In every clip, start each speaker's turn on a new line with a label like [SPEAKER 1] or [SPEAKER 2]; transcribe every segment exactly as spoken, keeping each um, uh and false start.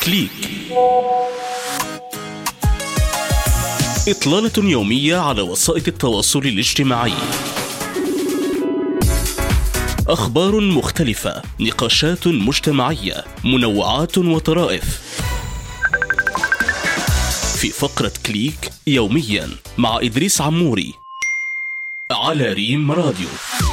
[SPEAKER 1] كليك، إطلالة يومية على وسائل التواصل الاجتماعي. أخبار مختلفة، نقاشات مجتمعية، منوعات وطرائف. في فقرة كليك يوميا مع إدريس عموري على ريم راديو.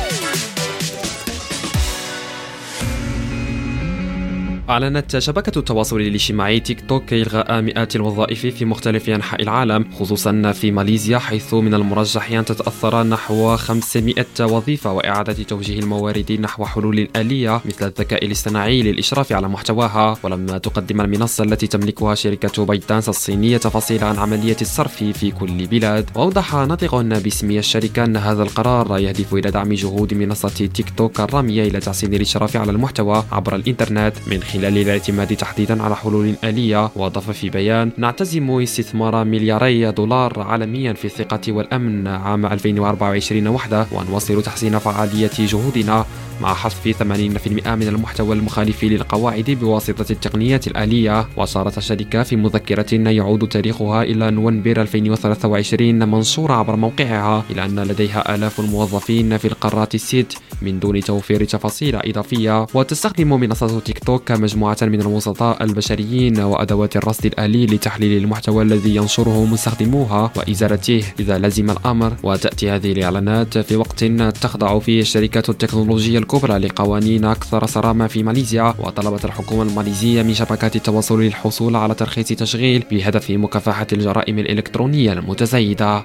[SPEAKER 2] أعلنت شبكة التواصل الاجتماعي تيك توك إلغاء مئات الوظائف في مختلف أنحاء العالم، خصوصا في ماليزيا، حيث من المرجح أن تتأثر نحو خمسمائة وظيفة، وإعادة توجيه الموارد نحو حلول آلية مثل الذكاء الاصطناعي للإشراف على محتواها. ولما تقدم المنصة التي تملكها شركة بايتدانس الصينية تفاصيل عن عملية الصرف في كل بلاد، وأوضح ناطق باسم الشركة أن هذا القرار يهدف إلى دعم جهود منصة تيك توك الرامية إلى تحسين الإشراف على المحتوى عبر الإنترنت من خلال خلال الاعتماد تحديدا على حلول آلية. وأضاف في بيان: نعتزم استثمار ملياري دولار عالميا في الثقة والأمن عام ألفين وأربعة وعشرين وحده، ونواصل تحسين فعالية جهودنا مع حذف ثمانين بالمئة من المحتوى المخالف للقواعد بواسطة التقنيات الآلية. وأشارت الشركة في مذكرة يعود تاريخها إلى نوفمبر ألفين وثلاثة وعشرين منشورة عبر موقعها إلى أن لديها آلاف الموظفين في القارات الست من دون توفير تفاصيل إضافية. وتستخدم منصة تيك توك مجموعة من الوسطاء البشريين وأدوات الرصد الآلي لتحليل المحتوى الذي ينشره مستخدموها وإزالته إذا لزم الأمر. وتأتي هذه الإعلانات في وقت تخضع فيه الشركات التكنولوجية الكبرى لقوانين أكثر صرامة في ماليزيا. وطلبت الحكومة الماليزية من شبكات التواصل الحصول على ترخيص تشغيل بهدف مكافحة الجرائم الإلكترونية المتزايدة.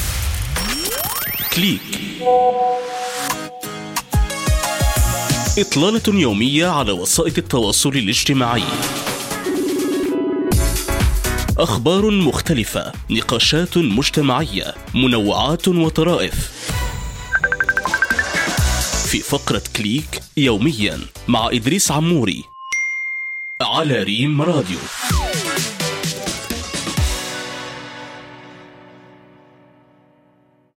[SPEAKER 1] كليك، إطلالة يومية على وسائل التواصل الاجتماعي. أخبار مختلفة، نقاشات مجتمعية، منوعات وطرائف. في فقرة كليك يوميا مع إدريس عموري على ريم راديو.